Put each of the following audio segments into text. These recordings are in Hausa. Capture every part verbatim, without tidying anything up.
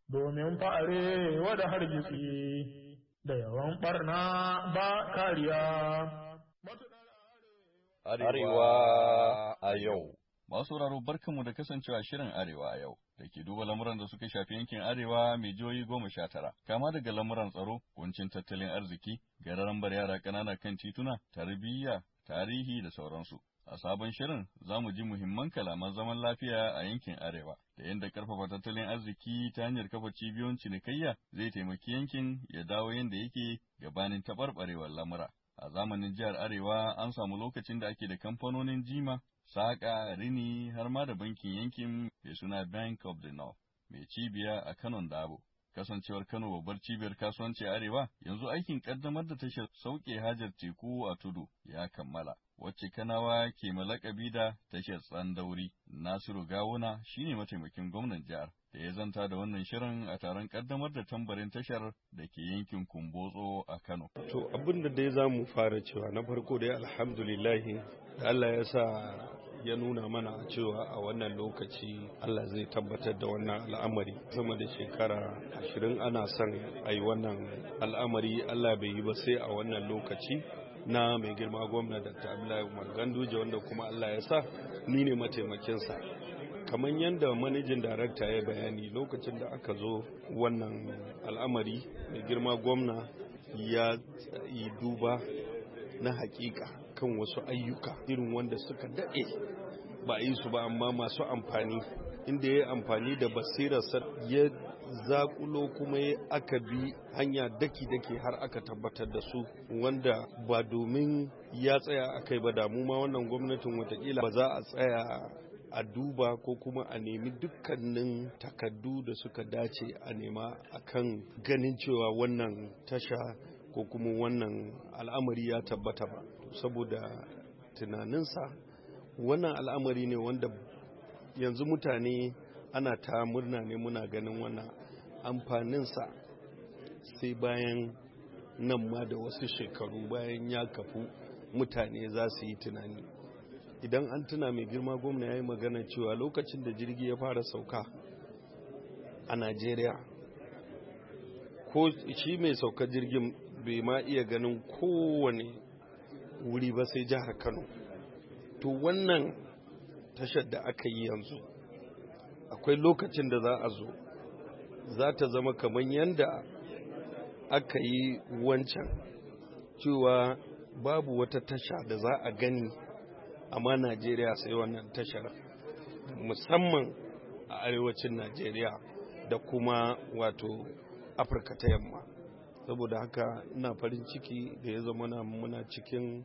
domin fa'are wada hargitsi da yawan ɓarna ba kariya. Arewa a yau. Masu sauraro barkanmu da kasancewa shirin Arewa a yau da ke duba lamuran da suka shafi yankin Arewa mai jihohi goma sha tara, kama daga lamuran tsaro, kuncin tattalin arziki, gararan bar yara ƙanana kan tituna, tarbiyya, tarihi da sauransu. A sabon shirin za mu ji muhimman kalaman zaman lafiya a yankin Arewa da yadda karfafa tattalin arziki ta hanyar kafa cibiyoyin cinikayya zai taimaki yankin ya dawo yadda yake gabanin taɓarɓarewar lamura. A zamanin jihar Arewa an samu lokacin da ake da kamfanonin jima, saƙa, rini har ma da bankin yankin mai suna Bank of the North mai cibiya a Kanon Dabo. Kasancewar Kano babbar cibiyar kasuwanci a Arewa, yanzu aikin ƙaddamar da tashar sauke hajar teku a tudu ya kammala, wacce Kanawa ke malakabi da tashar Tsandauri. Nasiru Gawuna shine mataimakin gwamnan jihar da ya zanta da wannan shirin a taron ƙaddamar da tambarin tashar da ke yankin Kumbotso a Kano. To abin da dai za mu fara cewa na farko dai alhamdulillahi da Allah ya sa ya nuna mana cewa a wannan lokaci Allah zai tabbatar da wannan al'amari. Sama da shekara ashirin ana son a yi wannan al'amari, Allah bai yi ba sai a wannan lokaci na mai girma gwamna Dakta Abdullahi Umar Ganduje, wanda kuma Allah ya sa ni ne mataimakinsa. Kamar yadda manajin darakta ya bayani, lokacin da aka zo wannan al'amari mai girma gwamna ya yi duba na hakika kan wasu ayyuka irin wanda suka daɗe ba a yi su ba amma masu amfani, inda ya yi amfani da basirarsa ya zakulo kuma ya aka bi hanya daki-daki har aka tabbatar da su, wanda ba domin ya tsaya a kai ba damu ma wannan gwamnatin watakila ba za a tsaya a duba ko kuma a nemi dukkanin takardu da suka dace a nema akan ganin cewa wannan tasha ko kuma wannan al'amari ya tabbata ba. Saboda tunaninsa wannan al'amari ne wanda yanzu mutane ana ta murna ne, muna ganin wannan amfaninsa sai bayan nan ma da wasu shekaru bayan ya kafu mutane za su yi tunani. Idan an tuna mai girma gwamna ya yi magana cewa lokacin da jirgi ya fara sauka a Najeriya, ko shi mai sauka jirgin bai ma iya ganin kowane wuri ba sai jihar Kano. To wannan tashar da aka yi yanzu akwai lokacin da za a zo za ta zama kamar yadda aka yi wancan, cewa babu wata tasha da za a gani amma Najeriya sai wannan tashar, musamman a arewacin Najeriya da kuma wato Afirka ta yamma. Saboda haka ina farin ciki da ya zama muna cikin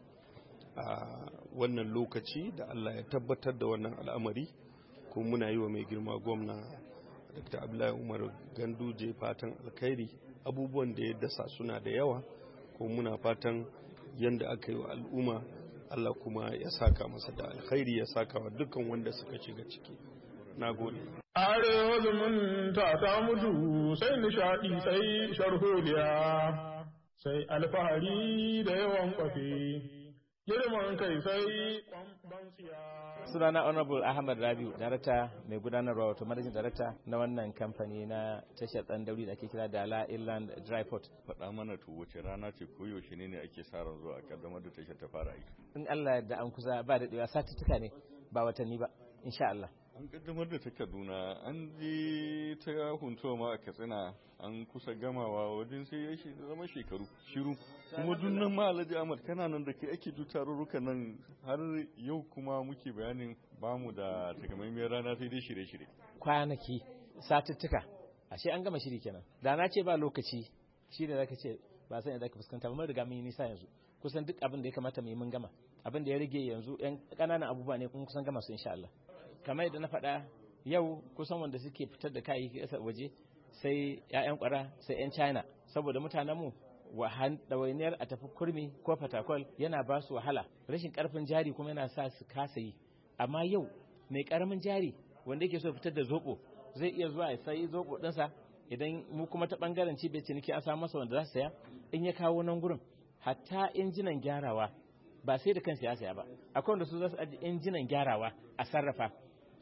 a wannan lokaci da Allah ya tabbatar da wannan al'amari, kuma muna yi wa mai girma gwamna Dakta Abdullahi Umar Ganduje fatan alkhairi. Abubuwan da ya dasa suna da yawa, kuma muna fatan yanda aka yi wa al'umma Allah kuma ya saka masa da alkhairi, ya saka wa dukkan wanda suka shiga ciki. Na gode. Arewa zumunta ta mutu sai nishaɗi sai sharholiya sai alfahari da yawan kwafi, girman kai sai kwamban tsiya. Sunana Honorable Ahmad Rabiu, darakta mai gudanarwa wato managing darakta na wannan kamfani na tashar Tsandauri da ake kira Dala Inland Dry Port. Faɗa mana to wace rana ce ko yaushe ne ne ake sa ran zuwa kaddamar da tashar ta fara aiki? In Allah da an kusa ba daɗewa, satuttuka ne ba watanni ba insha Allah. An kaddamar da ta Kaduna, an je ta Huntuwa ma a Katsina, an kusa gamawa wajen sai ya zama shekaru shiru. Kuma dunnan ma Alhaji Ahmad kana nan da kai ake duk tarurrukan nan har yau kuma muke bayanin bamu da takamaimiyar rana sai dai shirye-shirye. Kwanaki, satuttuka, ashe an gama shiri kenan. Da na ce ba lokaci, shi da zaka ce ba san yadda ka fuskanta ba, mun riga mun yi nisa yanzu. Kusan duk abin da ya kamata mu yi mun gama. Abin da ya rage yanzu yan ƙananan abubuwa ne kuma kusan gama su insha Allah. Kamar yadda na faɗa yau kusan wanda suke fitar da kayayyaki ƙasar waje sai 'ya'yan ƙwara sai 'yan China, saboda mutanenmu ɗawainiyar a tafi kurmi ko fatakwal yana ba su wahala, rashin ƙarfin jari kuma yana sa su kasa yi. Amma yau mai ƙaramin jari wanda yake so fitar da zoɓo zai iya zuwa ya sayi zoɓo ɗinsa, idan mu kuma ta ɓangaren cibiyar ciniki an samu masa wanda za su saya, in ya kawo nan gurin hatta injinan gyarawa ba sai da kansa ya saya ba, akwai wanda su za su aji injinan gyarawa a sarrafa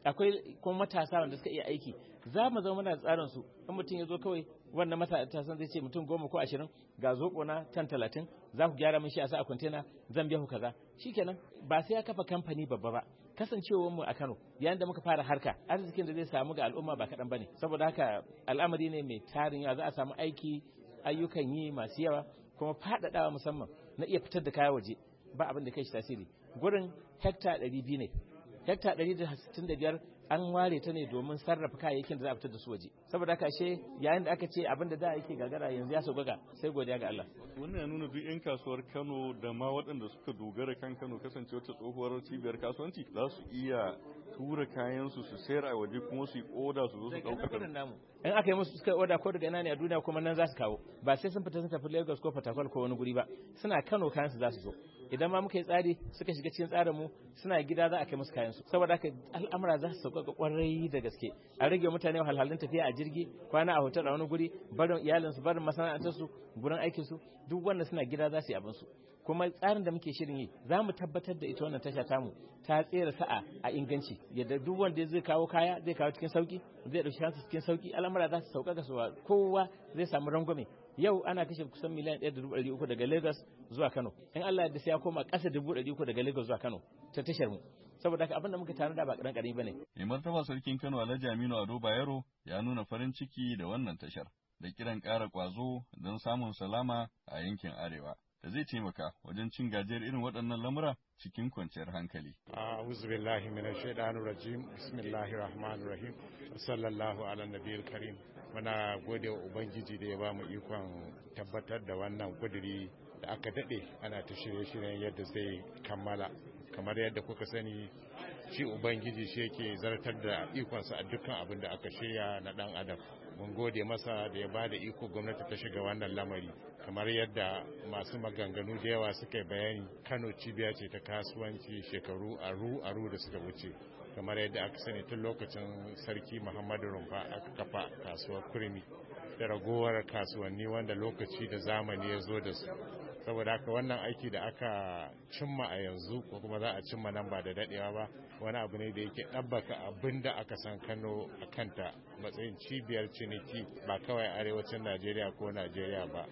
akwai kuma matasa wanda suka iya aiki za mu zama muna tsarin su in mutum ya zo kawai wannan matasan zai ce mutum goma ko ashirin ga zoɓo na tan talatin za ku gyara min shi a sa a kwantena zan biya ku kaza shikenan ba sai ya kafa kamfani babba ba kasancewar mu a Kano yayin da muka fara harka arzikin da zai samu ga al'umma ba kaɗan bane saboda haka al'amari ne mai tarin yawa za a samu aiki ayyukan yi masu yawa kuma faɗaɗawa musamman na iya fitar da kaya waje ba abin da kai shi tasiri gurin hekta ɗari biyu ne hekta ɗari da sittin da biyar an ware ta ne domin sarrafa kayayyakin da za a fitar da su waje saboda haka she yayin da aka ce abin da da yake gagara yanzu ya sauƙaƙa sai godiya ga Allah wannan ya nuna duk 'yan kasuwar Kano da ma waɗanda suka dogara kan Kano kasance wata tsohuwar cibiyar kasuwanci za su iya tura kayan su su sayar a waje kuma su yi oda su zo su ɗauka Kano in aka yi musu suka oda ko daga ina ne a duniya kuma nan za su kawo ba sai sun fita sun tafi Lagos ko Port Harcourt ko wani guri ba suna Kano kayan su za su zo idan ma muka yi tsari suka shiga cikin tsarin mu suna gida za a kai musu kayan su saboda haka al'amura za su sauƙaƙa kwarai da gaske a rage mutane wahalhalun tafiya a jirgi kwana a hotel a wani guri barin iyalinsu barin masana'antar su gurin aikin su duk wanda suna gida za su yi abin su kuma tsarin da muke shirin yi za mu tabbatar da ita wannan tasha tamu ta tsere sa'a a inganci yadda duk wanda zai kawo kaya zai kawo cikin sauki zai dauki kansa cikin sauki al'amura za su sauƙaƙa su kowa zai samu rangwame yau ana kashe kusan miliyan ɗaya da dubu ɗari uku daga Lagos zuwa Kano in Allah ya sai ya koma ƙasa dubu ɗari uku daga Lagos zuwa Kano ta tashar mu saboda haka abin da muka tare da ba ƙaran ƙarami bane. Mai martaba sarkin Kano Alhaji Aminu Ado Bayero ya nuna farin ciki da wannan tashar da kiran ƙara ƙwazo don samun salama a yankin Arewa da zai taimaka wajen cin gajiyar irin waɗannan lamura cikin kwanciyar hankali. A'udhu billahi minash shaitanir rajim. Bismillahir rahmanir rahim. Sallallahu ala nabiyil karim. Muna gode wa Ubangiji da ya ba mu ikon tabbatar da wannan kuduri da aka dade ana ta shirye-shiryen yadda zai kammala. Kamar yadda kuka sani shi Ubangiji shi yake zartar da ikonsa a dukkan abin da aka shirya na dan adam. Mun gode masa da ya ba da iko gwamnati ta shiga wannan lamari. Kamar yadda masu maganganu da yawa suka yi bayani, Kano cibiya ce ta kasuwanci shekaru aru-aru da suka wuce. Kamar yadda aka sani tun lokacin sarki Muhammadu Rumfa aka kafa kasuwar Kurmi da ragowar kasuwanni wanda lokaci da zamani ya zo da su. Saboda haka wannan aiki da aka cimma a yanzu ko kuma za a cimma nan ba da dadewa ba wani abu ne da yake ɗabbaka abin da aka san Kano a kanta matsayin cibiyar ciniki ba kawai arewacin Najeriya ko Najeriya ba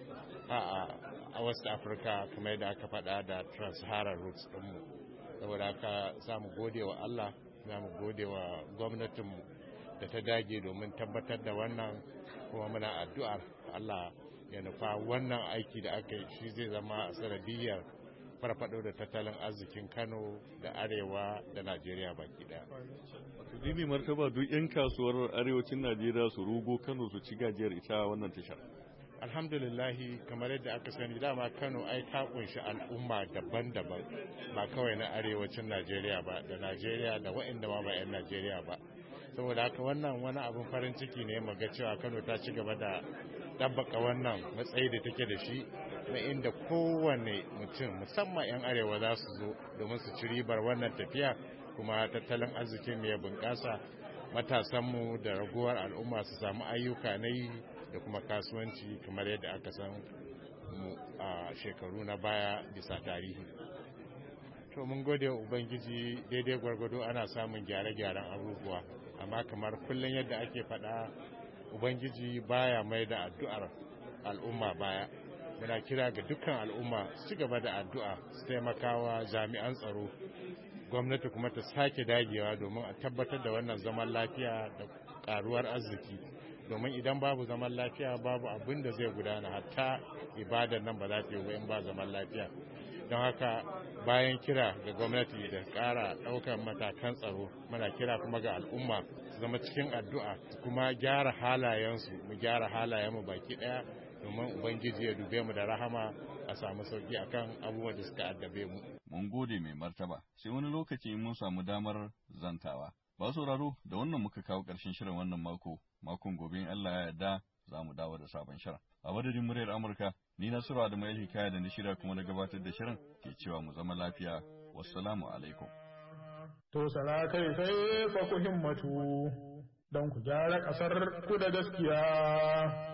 a West Africa kamar yadda aka faɗa da Trans-Saharan routes ɗinmu. Saboda haka za mu gode wa Allah za mu gode wa gwamnatinmu da ta dage domin tabbatar da wannan kuma muna addu'ar Allah ya nufa wannan aiki da aka yi shi zai zama a sanadiyyar farfado da tattalin arzikin Kano da Arewa da Najeriya baki daya. Dini martaba duk 'yan kasuwar arewacin Najeriya su rugo Kano su ci gajiyar ita wannan tashar. Alhamdulillahi kamar yadda aka sani dama Kano ai ta kunshi al'umma daban-daban ba kawai na arewacin Najeriya ba da Najeriya da waɗanda ma ba 'yan Najeriya ba. Saboda haka wannan wani abin farin ciki ne mu ga cewa Kano ta ci gaba da dabbaka wannan matsayi da take da shi na inda kowane mutum musamman 'yan arewa za su zo domin su ci ribar wannan tafiya kuma tattalin arzikin mu ya bunƙasa matasanmu da raguwar al'umma su samu ayyuka na yi da kuma kasuwanci kamar yadda aka san mu a shekaru na baya bisa tarihi. To mun gode wa Ubangiji daidai gwargwado ana samun gyare-gyaren abubuwa amma kamar kullum yadda ake faɗa Ubangiji baya mai da addu'ar al'umma baya. Muna kira ga dukkan al'umma su ci gaba da addu'a su taimakawa jami'an tsaro. Gwamnati kuma ta sake dagewa domin a tabbatar da wannan zaman lafiya da karuwar arziki. Domin idan babu zaman lafiya babu abin da zai gudana hatta ibadar nan ba za ta yi in ba zaman lafiya. Don haka bayan kira ga gwamnati da ƙara ɗaukar matakan tsaro muna kira kuma ga al'umma su zama cikin addu'a kuma gyara halayensu mu gyara halayenmu baki ɗaya domin ubangiji ya dube mu da rahama a samu sauki akan abubuwan da suka addabe mu. Mun gode mai martaba sai wani lokaci mun samu damar zantawa. Ba sauraro da wannan muka kawo ƙarshen shirin wannan mako makon gobe in Allah ya yarda za mu dawo da sabon shirin. A madadin muryar Amurka, ni Nasiru Adamu Hikaya da na shirya kuma na gabatar da shirin ke cewa mu zama lafiya. Wassalamu alaikum. To sala kai sai fa ku himmatu don ku gyara ƙasar ku da gaskiya.